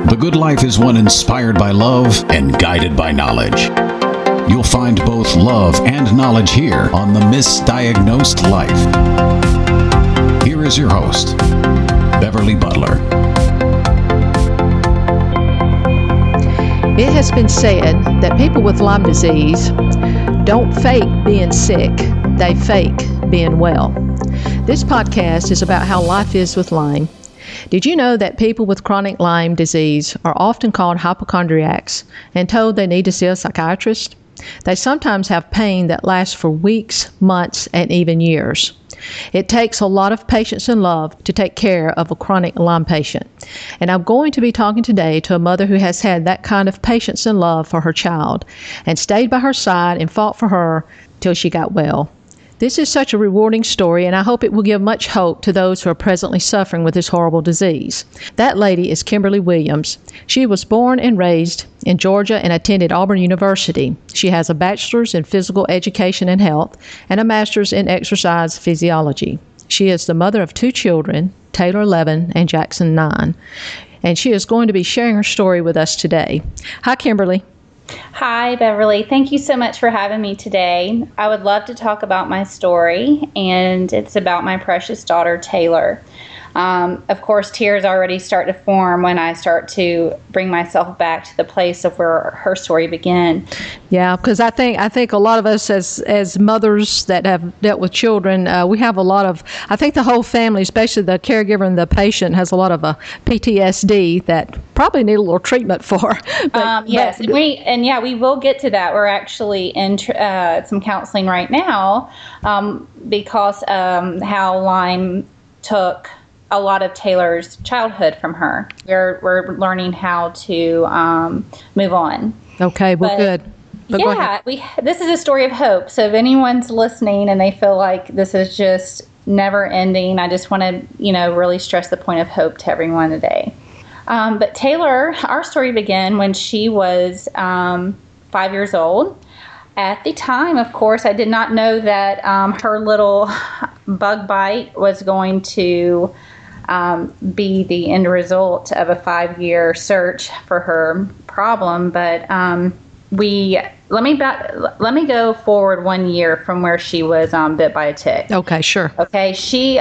The good life is one inspired by love and guided by knowledge. You'll find both love and knowledge here on The Misdiagnosed Life. Here is your host, Beverly Butler. It has been said that people with Lyme disease don't fake being sick, they fake being well. This podcast is about how life is with Lyme. Did you know that people with chronic Lyme disease are often called hypochondriacs and told they need to see a psychiatrist? They sometimes have pain that lasts for weeks, months, and even years. It takes a lot of patience and love to take care of a chronic Lyme patient. And I'm going to be talking today to a mother who has had that kind of patience and love for her child and stayed by her side and fought for her till she got well. This is such a rewarding story, and I hope it will give much hope to those who are presently suffering with this horrible disease. That lady is Kimberly Williams. She was born and raised in Georgia and attended Auburn University. She has a bachelor's in physical education and health and a master's in exercise physiology. She is the mother of 2 children, Taylor 11 and Jackson 9, and she is going to be sharing her story with us today. Hi, Kimberly. Hi, Beverly. Thank you so much for having me today. I would love to talk about my story, and it's about my precious daughter, Taylor. Of course, tears already start to form when I start to bring myself back to the place of where her story began. Yeah, because I think a lot of us as mothers that have dealt with children, we have a lot of, I think the whole family, especially the caregiver and the patient, has a lot of PTSD that probably need a little treatment for. Yes, we will get to that. We're actually in some counseling right now because how Lyme took a lot of Taylor's childhood from her. We're learning how to move on. Okay, well, good. But this is a story of hope. So if anyone's listening and they feel like this is just never ending, I just want to, really stress the point of hope to everyone today. But Taylor, our story began when she was 5 years old. At the time, of course, I did not know that her little bug bite was going to be the end result of a 5-year search for her problem. But let me go forward 1 year from where she was bit by a tick. Okay, sure. Okay,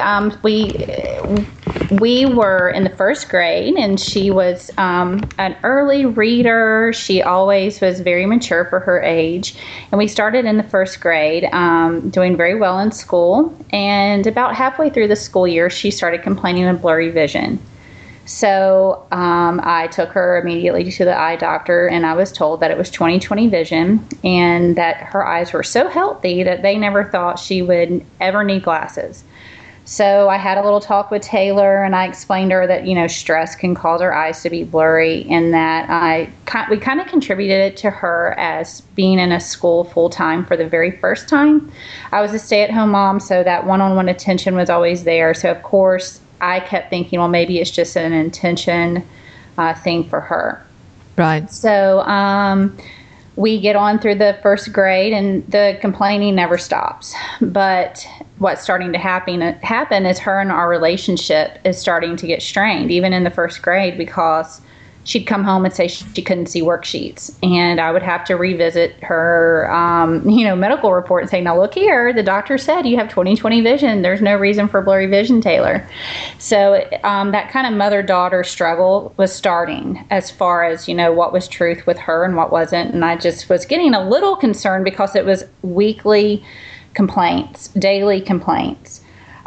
we were in the first grade, and she was an early reader. She always was very mature for her age, and we started in the first grade, doing very well in school. And about halfway through the school year, she started complaining of blurry vision. So I took her immediately to the eye doctor, and I was told that it was 20/20 vision and that her eyes were so healthy that they never thought she would ever need glasses. So I had a little talk with Taylor, and I explained to her that, stress can cause her eyes to be blurry, and that we kind of contributed it to her as being in a school full-time for the very first time. I was a stay-at-home mom, so that one-on-one attention was always there. So, of course, I kept thinking, well, maybe it's just an intention thing for her. Right. So we get on through the first grade, and the complaining never stops. But what's starting to happen is her and our relationship is starting to get strained, even in the first grade, because she'd come home and say she couldn't see worksheets. And I would have to revisit her, medical report and say, now look here, the doctor said you have 20/20 vision. There's no reason for blurry vision, Taylor. So that kind of mother-daughter struggle was starting as far as, what was truth with her and what wasn't. And I just was getting a little concerned because it was weekly complaints, daily complaints.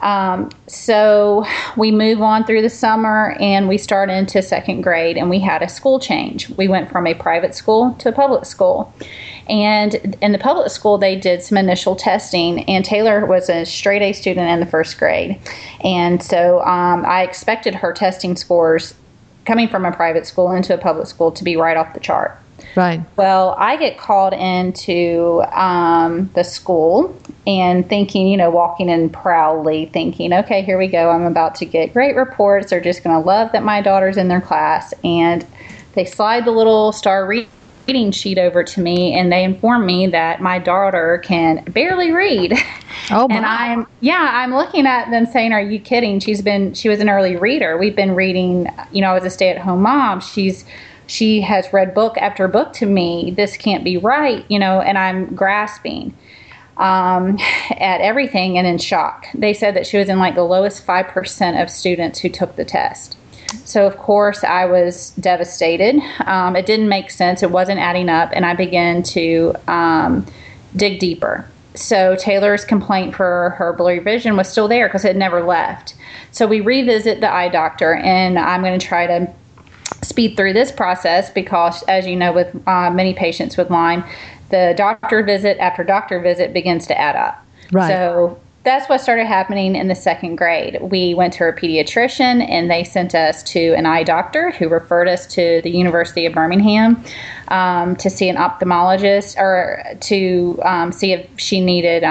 So we move on through the summer, and we start into second grade, and we had a school change. We went from a private school to a public school. And in the public school, they did some initial testing, and Taylor was a straight A student in the first grade. And so I expected her testing scores coming from a private school into a public school to be right off the chart. Right. Well, I get called into the school and thinking, walking in proudly thinking, okay, here we go. I'm about to get great reports. They're just going to love that my daughter's in their class. And they slide the little star read reading sheet over to me, and they informed me that my daughter can barely read. Oh, my. And I'm looking at them saying, are you kidding? She was an early reader. We've been reading, as a stay-at-home mom. She has read book after book to me. This can't be right, and I'm grasping at everything and in shock. They said that she was in like the lowest 5% of students who took the test. So, of course, I was devastated. It didn't make sense. It wasn't adding up. And I began to dig deeper. So Taylor's complaint for her blurry vision was still there because it never left. So we revisit the eye doctor, and I'm going to try to speed through this process because, as you know, with many patients with Lyme, the doctor visit after doctor visit begins to add up. Right. So that's what started happening in the second grade. We went to a pediatrician, and they sent us to an eye doctor who referred us to the University of Birmingham to see an ophthalmologist, or to see if she needed,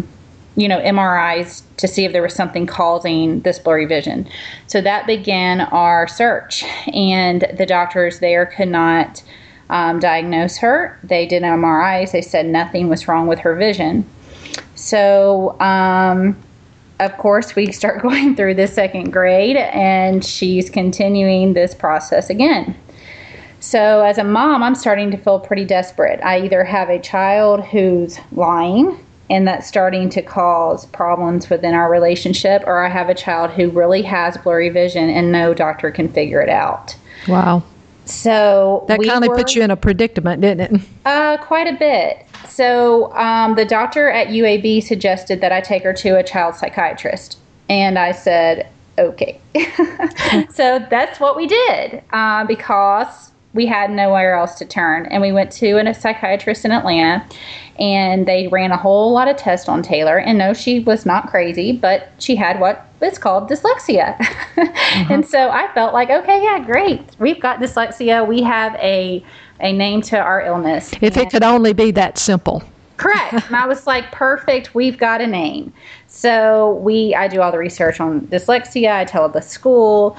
MRIs to see if there was something causing this blurry vision. So that began our search, and the doctors there could not diagnose her. They did MRIs. They said nothing was wrong with her vision. So, of course, we start going through the second grade, and she's continuing this process again. So as a mom, I'm starting to feel pretty desperate. I either have a child who's lying, and that's starting to cause problems within our relationship, or I have a child who really has blurry vision and no doctor can figure it out. Wow. So that kind of put you in a predicament, didn't it? Quite a bit. So the doctor at UAB suggested that I take her to a child psychiatrist. And I said, okay. So that's what we did because we had nowhere else to turn. And we went to a psychiatrist in Atlanta, and they ran a whole lot of tests on Taylor. And no, she was not crazy, but she had what is called dyslexia. And so I felt like, okay, yeah, great. We've got dyslexia. We have a name to our illness. If it could only be that simple. Correct. And I was like, perfect. We've got a name. So I do all the research on dyslexia. I tell the school,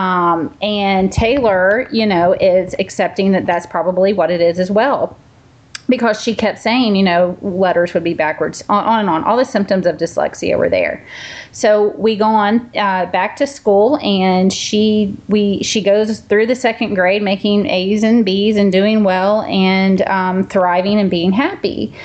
and Taylor, is accepting that that's probably what it is as well. Because she kept saying, letters would be backwards, on and on. All the symptoms of dyslexia were there. So we go on back to school, and she goes through the second grade, making A's and B's and doing well and thriving and being happy.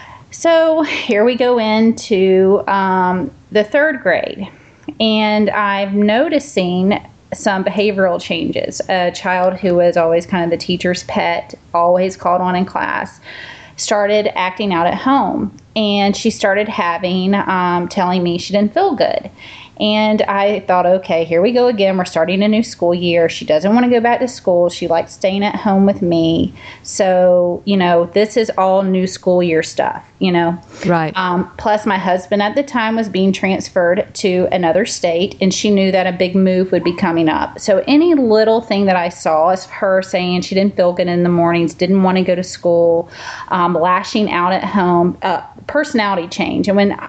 So here we go into the third grade, and I'm noticing some behavioral changes. A child who was always kind of the teacher's pet, always called on in class, started acting out at home, and she started telling me she didn't feel good. And I thought, okay, here we go again. We're starting a new school year. She doesn't want to go back to school. She likes staying at home with me. So, this is all new school year stuff, Right. Plus, my husband at the time was being transferred to another state, and she knew that a big move would be coming up. So any little thing that I saw is her saying she didn't feel good in the mornings, didn't want to go to school, lashing out at home, personality change. And when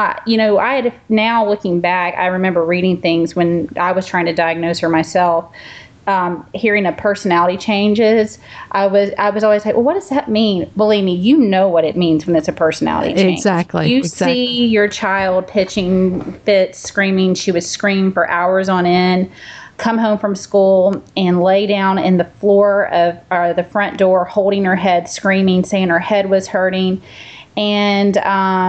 I had, now looking back, I remember reading things when I was trying to diagnose her myself, hearing of personality changes. I was always like, well, what does that mean? Believe me, you know what it means when it's a personality change. Exactly. You see your child pitching fits, screaming. She would scream for hours on end, come home from school and lay down in the floor of the front door, holding her head, screaming, saying her head was hurting. And,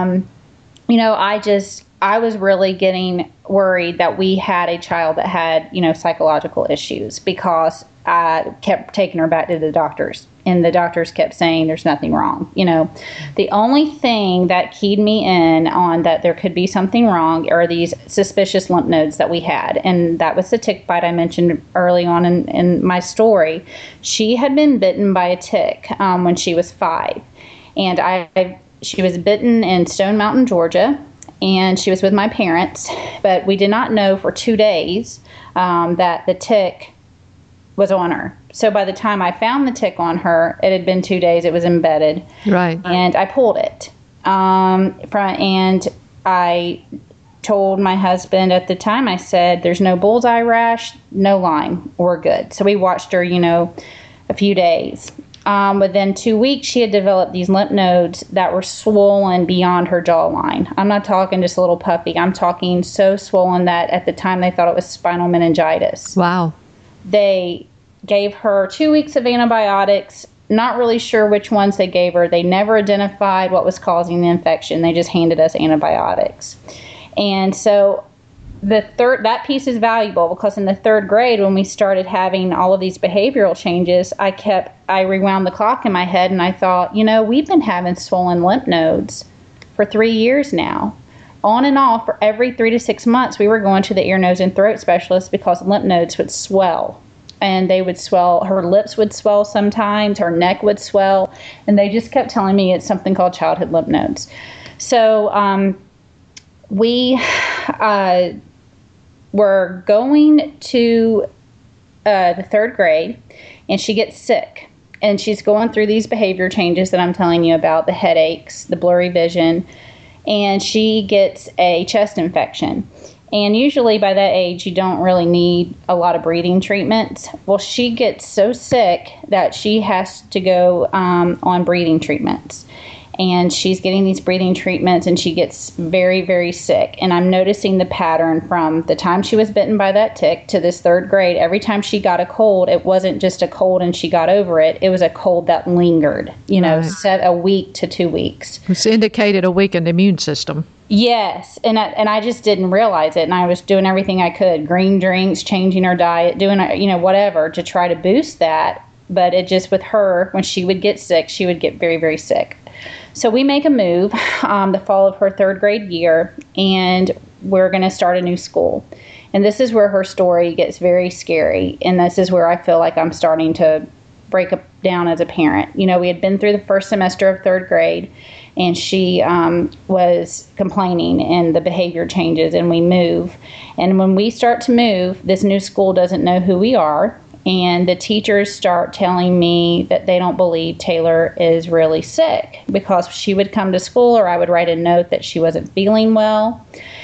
I was really getting worried that we had a child that had, psychological issues, because I kept taking her back to the doctors, and the doctors kept saying there's nothing wrong. The only thing that keyed me in on that there could be something wrong are these suspicious lymph nodes that we had. And that was the tick bite I mentioned early on in my story. She had been bitten by a tick when she was 5. And she was bitten in Stone Mountain, Georgia, and she was with my parents, but we did not know for 2 days that the tick was on her. So by the time I found the tick on her, it had been 2 days. It was embedded. Right. And I pulled it. And I told my husband at the time, I said, there's no bullseye rash, no Lyme, we're good. So we watched her, a few days. within 2 weeks, she had developed these lymph nodes that were swollen beyond her jawline. I'm not talking just a little puffy. I'm talking so swollen that at the time they thought it was spinal meningitis. Wow. They gave her 2 weeks of antibiotics. Not really sure which ones they gave her. They never identified what was causing the infection. They just handed us antibiotics. And so that piece is valuable because in the third grade, when we started having all of these behavioral changes, I rewound the clock in my head and I thought, we've been having swollen lymph nodes for 3 years now. On and off, for every 3 to 6 months, we were going to the ear, nose, and throat specialist because lymph nodes would swell. And they would swell, her lips would swell sometimes, her neck would swell, and they just kept telling me it's something called childhood lymph nodes. So we were going to the third grade, and she gets sick. And she's going through these behavior changes that I'm telling you about, the headaches, the blurry vision, and she gets a chest infection. And usually by that age, you don't really need a lot of breathing treatments. Well, she gets so sick that she has to go on breathing treatments. And she's getting these breathing treatments, and she gets very, very sick. And I'm noticing the pattern from the time she was bitten by that tick to this third grade. Every time she got a cold, it wasn't just a cold and she got over it. It was a cold that lingered, set a week to 2 weeks. It's indicated a weakened immune system. Yes, and I just didn't realize it, and I was doing everything I could, green drinks, changing her diet, doing, whatever to try to boost that, but it just, with her, when she would get sick, she would get very, very sick. So we make a move the fall of her third grade year, and we're going to start a new school, and this is where her story gets very scary, and this is where I feel like I'm starting to break down as a parent. We had been through the first semester of third grade, and she was complaining and the behavior changes, and we move. And when we start to move, this new school doesn't know who we are, and the teachers start telling me that they don't believe Taylor is really sick, because she would come to school or I would write a note that she wasn't feeling well.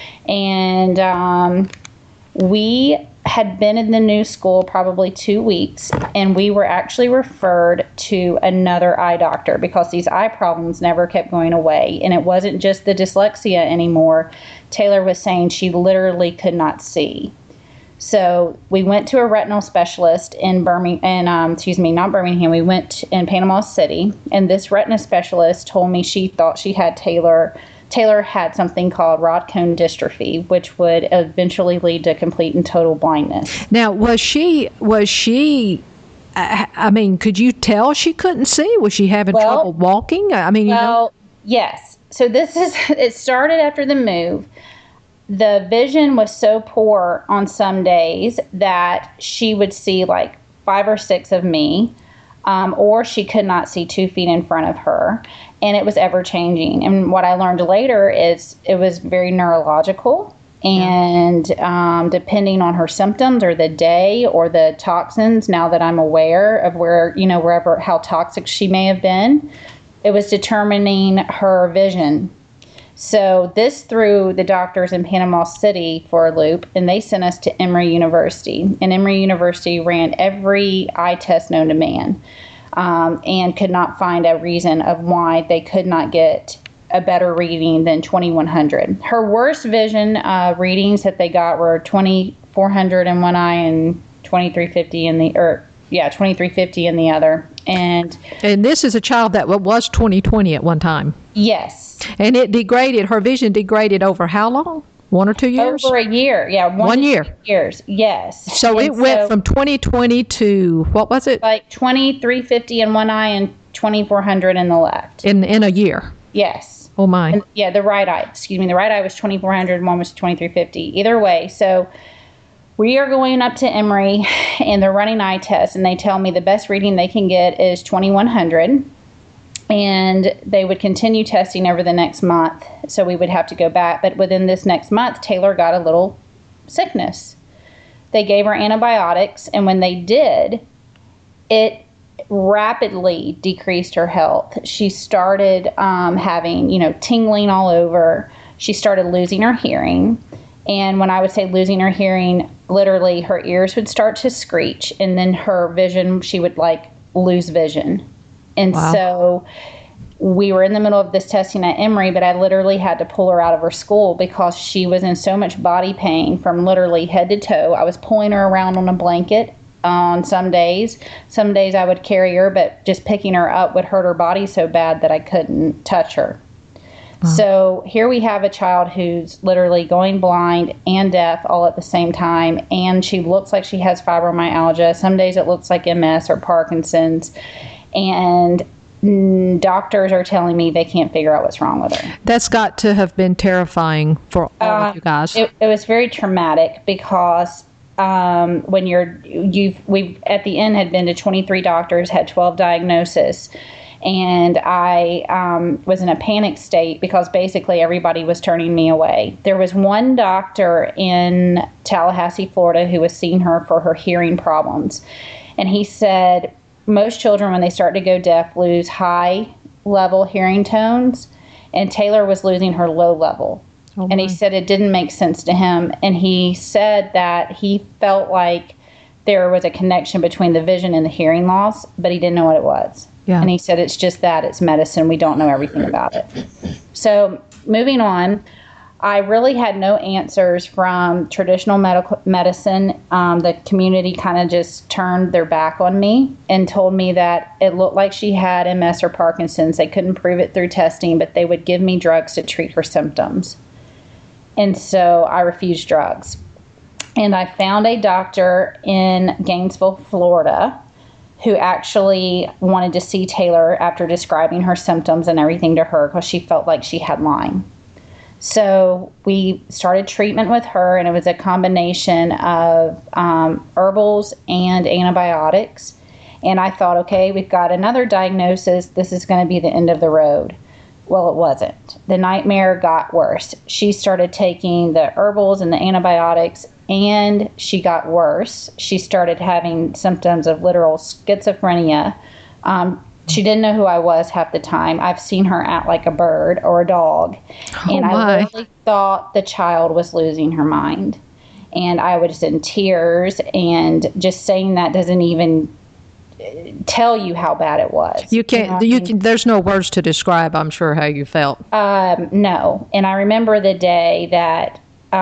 And we had been in the new school probably 2 weeks, and we were actually referred to another eye doctor because these eye problems never kept going away. And it wasn't just the dyslexia anymore. Taylor was saying she literally could not see. So we went to a retinal specialist in not Birmingham. We went in Panama City, and this retina specialist told me she thought she had Taylor had something called rod cone dystrophy, which would eventually lead to complete and total blindness. Now, was she, could you tell she couldn't see? Was she having trouble walking? Yes. So it started after the move. The vision was so poor on some days that she would see like 5 or 6 of me, or she could not see 2 feet in front of her. And it was ever changing. And what I learned later is it was very neurological. And depending on her symptoms or the day or the toxins, now that I'm aware of how toxic she may have been, it was determining her vision. So this threw the doctors in Panama City for a loop, and they sent us to Emory University. And Emory University ran every eye test known to man. And could not find a reason of why they could not get a better reading than 2100. Her worst vision readings that they got were 2400 in one eye and 2350 in the other. And this is a child that was 20/20 at one time. Yes. And her vision degraded over how long? 1 or 2 years? Over a year, yeah. 1 year. 2 years, yes. So it went from 20/20 to, what was it? Like 2350 in one eye and 2400 in the left. In a year? Yes. Oh, my. The right eye. The right eye was 2400 and one was 2350. Either way, so we are going up to Emory, and they're running eye tests, and they tell me the best reading they can get is 2100. And they would continue testing over the next month, so we would have to go back. But within this next month, Taylor got a little sickness. They gave her antibiotics, and when they did, it rapidly decreased her health. She started having, tingling all over. She started losing her hearing. And when I would say losing her hearing, literally her ears would start to screech, and then her vision, she would lose vision. And Wow. so we were in the middle of this testing at Emory, but I literally had to pull her out of her school because she was in so much body pain from literally head to toe. I was pulling her around on a blanket on some days. Some days I would carry her, but just picking her up would hurt her body so bad that I couldn't touch her. So here we have a child who's literally going blind and deaf all at the same time, and she looks like she has fibromyalgia. Some days it looks like MS or Parkinson's, and doctors are telling me they can't figure out what's wrong with her. That's got to have been terrifying for all of you guys. It was very traumatic because when we at the end had been to 23 doctors, had 12 diagnoses. And I was in a panic state because basically everybody was turning me away. There was one doctor in Tallahassee, Florida, who was seeing her for her hearing problems. And he said most children, when they start to go deaf, lose high-level hearing tones. And Taylor was losing her low level. Oh, and he said it didn't make sense to him. And he said that he felt like there was a connection between the vision and the hearing loss, but he didn't know what it was. Yeah. And he said, it's just that, it's medicine. We don't know everything about it. So moving on, I really had no answers from traditional medicine. The community kind of just turned their back on me and told me that it looked like she had MS or Parkinson's. They couldn't prove it through testing, but they would give me drugs to treat her symptoms. And so I refused drugs. And I found a doctor in Gainesville, Florida, who actually wanted to see Taylor after describing her symptoms and everything to her because she felt like she had Lyme. So we started treatment with her, and it was a combination of herbals and antibiotics. And I thought, okay, we've got another diagnosis. This is going to be the end of the road. Well, it wasn't. The nightmare got worse. She started taking the herbals and the antibiotics, and she got worse. She started having symptoms of literal schizophrenia. She didn't know who I was half the time. I've seen her act like a bird or a dog. And I literally thought the child was losing her mind. And I was in tears, and just saying that doesn't even tell you how bad it was. You can't. There's no words to describe, I'm sure, how you felt. No. And I remember the day that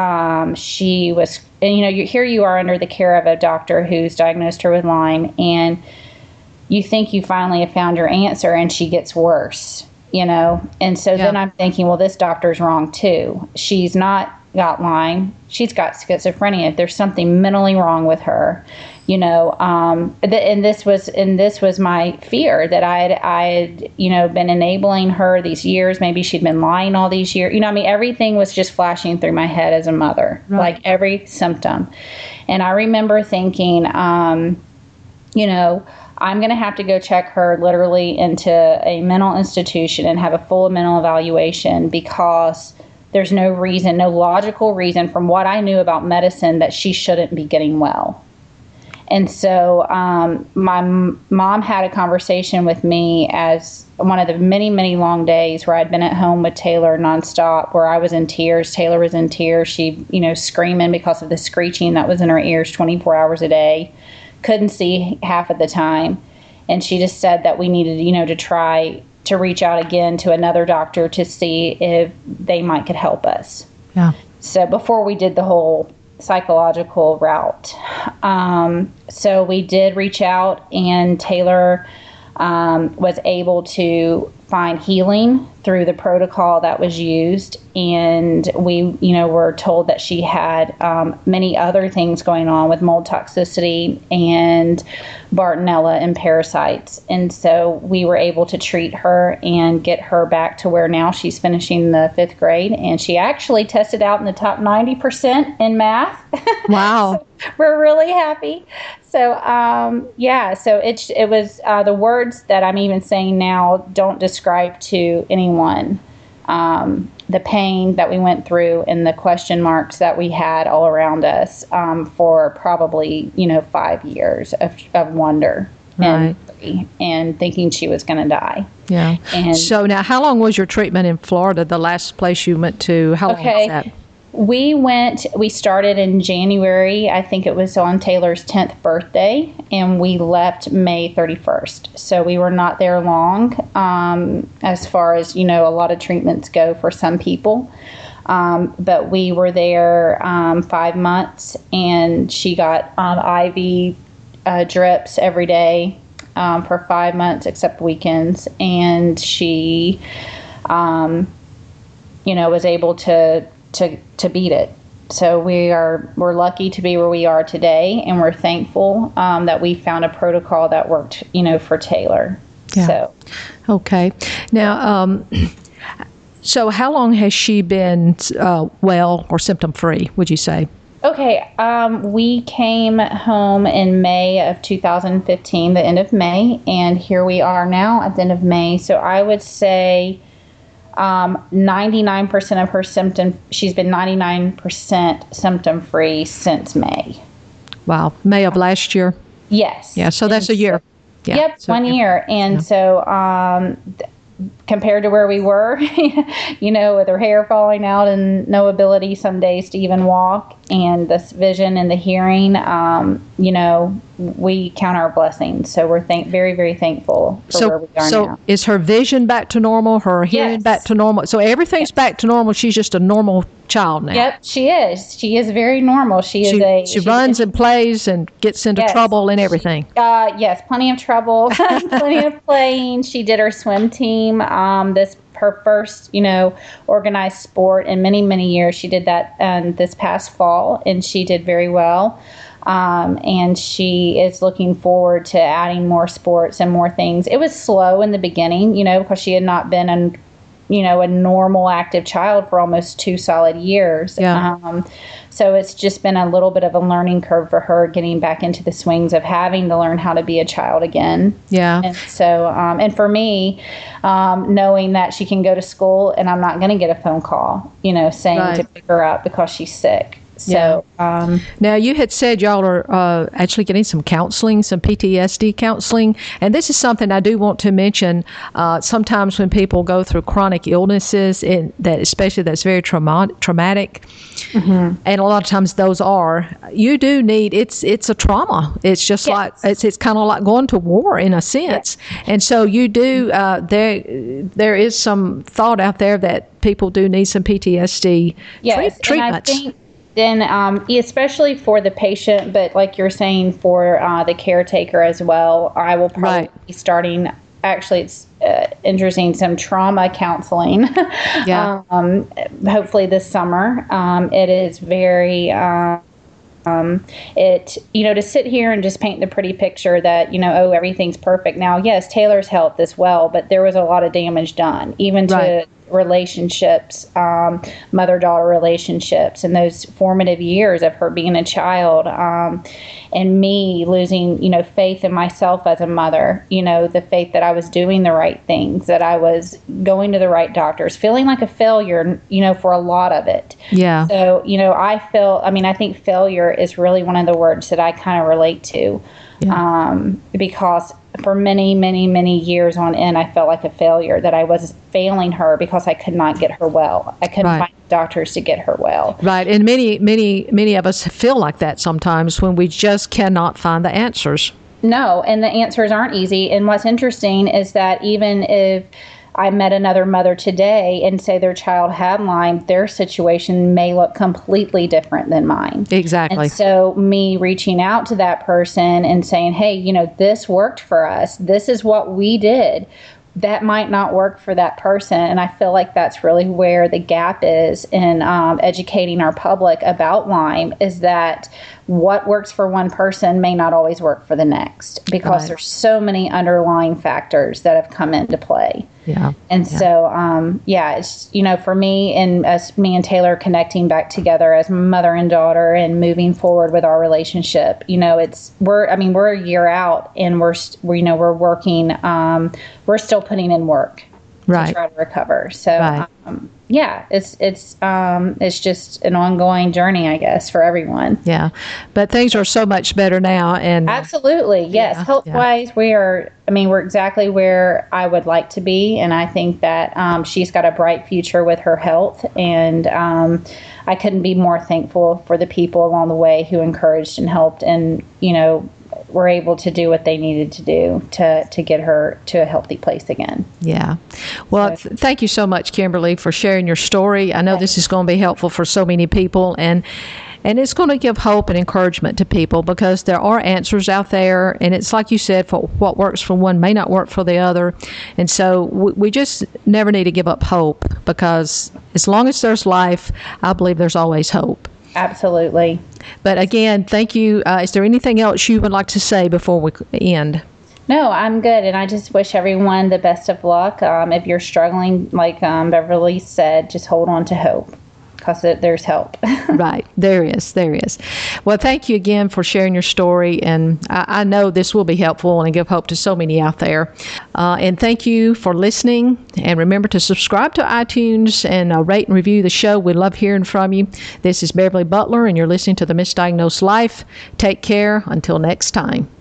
she was, and here you are under the care of a doctor who's diagnosed her with Lyme, and you think you finally have found your answer, and she gets worse, And so then I'm thinking, well, this doctor's wrong too. She's not got Lyme. She's got schizophrenia. There's something mentally wrong with her. And this was my fear, that I had been enabling her these years. Maybe she'd been lying all these years. Everything was just flashing through my head as a mother, like every symptom. And I remember thinking, I'm going to have to go check her literally into a mental institution and have a full mental evaluation, because there's no logical reason from what I knew about medicine that she shouldn't be getting well. And so my mom had a conversation with me as one of the many, many long days where I'd been at home with Taylor nonstop, where I was in tears. Taylor was in tears. She, screaming because of the screeching that was in her ears 24 hours a day. Couldn't see half of the time. And she just said that we needed, to try to reach out again to another doctor to see if they could help us. Yeah. So before we did the whole psychological route. So we did reach out, and Taylor was able to find healing through the protocol that was used. And we, were told that she had many other things going on with mold toxicity and Bartonella and parasites. And so we were able to treat her and get her back to where now she's finishing the 5th grade. And she actually tested out in the top 90% in math. Wow. So we're really happy. So, so it was the words that I'm even saying now don't describe to anyone the pain that we went through and the question marks that we had all around us for probably, 5 years of wonder and thinking she was going to die. Yeah. And so now, how long was your treatment in Florida, the last place you went to? How long was that? We started in January. I think it was on Taylor's 10th birthday, and we left May 31st. So we were not there long, as far as, a lot of treatments go for some people. But we were there 5 months, and she got IV drips every day for 5 months, except weekends. And she, was able to beat it. So we're lucky to be where we are today, and we're thankful that we found a protocol that worked, for Taylor. Yeah. So, okay. Now, so how long has she been well or symptom free? Would you say? Okay. We came home in May of 2015, the end of May, and here we are now at the end of May. So I would say 99% of her symptom, she's been 99% symptom free since May. Wow. May of last year? Yes. Yeah. So that's a year. Yeah. Yep. So 1 year. And so, compared to where we were, with her hair falling out and no ability some days to even walk, and this vision and the hearing, we count our blessings. So we're very, very thankful for where we are now. So is her vision back to normal, her hearing back to normal? So everything's back to normal. She's just a normal child now. Yep, she is. She is very normal. She runs and plays and gets into trouble and everything. Yes, plenty of trouble, plenty of playing. She did her swim team. Her first, organized sport in many, many years. She did that this past fall, and she did very well. And she is looking forward to adding more sports and more things. It was slow in the beginning, because she had not been a normal active child for almost 2 solid years. Yeah. So it's just been a little bit of a learning curve for her, getting back into the swings of having to learn how to be a child again. Yeah. And so, and for me, knowing that she can go to school and I'm not going to get a phone call, saying to pick her up because she's sick. So, now you had said y'all are actually getting some counseling, some PTSD counseling, and this is something I do want to mention. Sometimes when people go through chronic illnesses, especially that's very traumatic, and a lot of times those you do need. It's a trauma. It's just like it's kind of like going to war in a sense, and so you do. There is some thought out there that people do need some PTSD treatments. And I think then, especially for the patient, but like you're saying, for the caretaker as well, I will probably be starting. Actually, it's interesting, some trauma counseling. Hopefully this summer. It is very. To sit here and just paint the pretty picture that, everything's perfect. Now, yes, Taylor's health as well, but there was a lot of damage done, even to relationships, mother-daughter relationships, and those formative years of her being a child, and me losing, faith in myself as a mother, the faith that I was doing the right things, that I was going to the right doctors, feeling like a failure, for a lot of it. Yeah. So, I think failure is really one of the words that I kind of relate to, because for many, many, many years on end, I felt like a failure, that I was failing her because I could not get her well. I couldn't find doctors to get her well. Right. And many, many, many of us feel like that sometimes when we just cannot find the answers. No, and the answers aren't easy. And what's interesting is that even if I met another mother today and say their child had Lyme, their situation may look completely different than mine. Exactly. And so me reaching out to that person and saying, hey, this worked for us. This is what we did. That might not work for that person. And I feel like that's really where the gap is in educating our public about Lyme, is that what works for one person may not always work for the next, because there's so many underlying factors that have come into play. Yeah. And so, it's, for me and me and Taylor connecting back together as mother and daughter and moving forward with our relationship, we're a year out, and we're working, we're still putting in work. to try to recover. So, yeah, it's just an ongoing journey, I guess, for everyone. Yeah, but things are so much better now, and absolutely, yes. Health-wise, we're exactly where I would like to be, and I think that she's got a bright future with her health, and I couldn't be more thankful for the people along the way who encouraged and helped, and were able to do what they needed to do to get her to a healthy place again. Yeah. Well, thank you so much, Kimberly, for sharing your story. I know this is going to be helpful for so many people, and it's going to give hope and encouragement to people, because there are answers out there, and it's like you said, for what works for one may not work for the other. And so we just never need to give up hope, because as long as there's life, I believe there's always hope. Absolutely. But again, thank you. Is there anything else you would like to say before we end? No, I'm good. And I just wish everyone the best of luck. If you're struggling, like Beverly said, just hold on to hope, because there's help. Right. There is. Well, thank you again for sharing your story. And I know this will be helpful and give hope to so many out there. And thank you for listening. And remember to subscribe to iTunes and rate and review the show. We love hearing from you. This is Beverly Butler, and you're listening to The Misdiagnosed Life. Take care. Until next time.